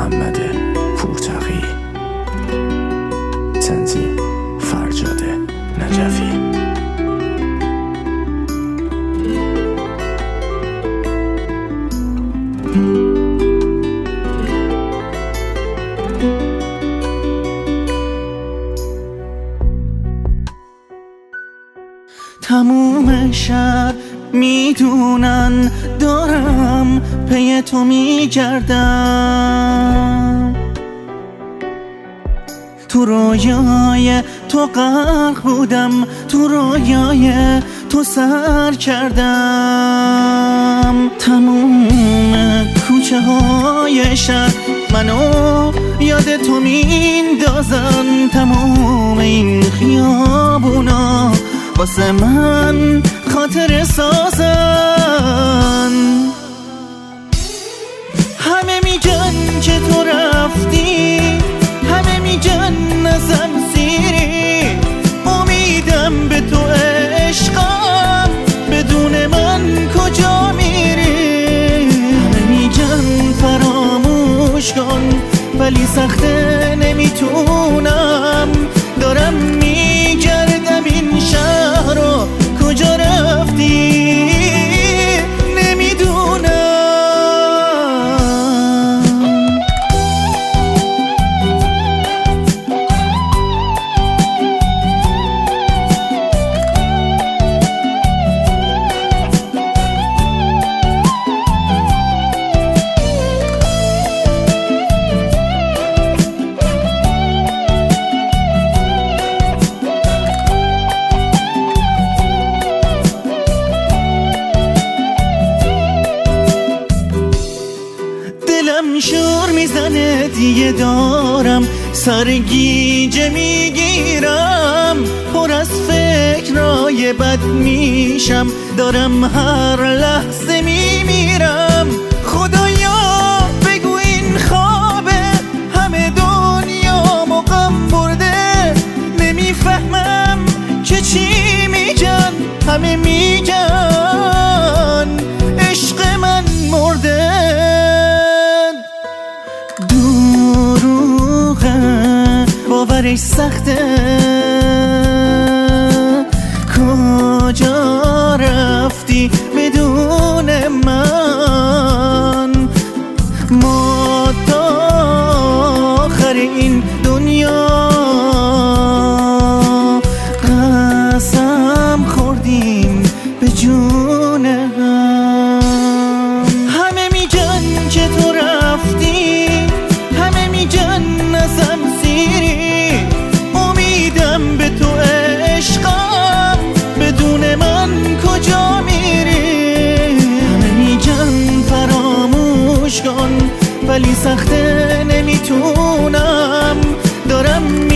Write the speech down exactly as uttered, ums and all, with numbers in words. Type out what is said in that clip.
محمد پورتقی، تنظیم فرجاد نجفی. تموم شهر میدونن دارم پی تو میگردم، تو رویای تو غرق بودم، تو رویای تو سر کردم. تموم کوچه های شهر منو یاد تو میندازن، تموم این خیابونا واسه من خاطر سازن. همه میگن که تو رفتی، همه میگن ازم سیری، امیدم به تو عشقم، بدون من کجا میری؟ همه میگن فراموش کن ولی سخته نمیتونم، دارم میگردم این شهر رو، کجا رفتی نمیدونم. دلم شور میزنه دیگه، دارم سرگیجه میگیرم، پر از فکرای بد میشم، دارم هر لحظه میمیرم. خدایا بگو این خوابه، همه دنیا مقام برده، نمیفهمم که چی میگن، همه میگن عشق من مرده. دروغه باورش سخته، کجا رفتی بدون من؟ ما تا آخر این دنیا قسم خوردیم به جون هم. همه میگن که تو رفتی، همه میگن ازم سیری، امیدم به تو عشقم، بدون من کجا میری؟ همه میگن فراموش کن ولی سخته نمیتونم، دارم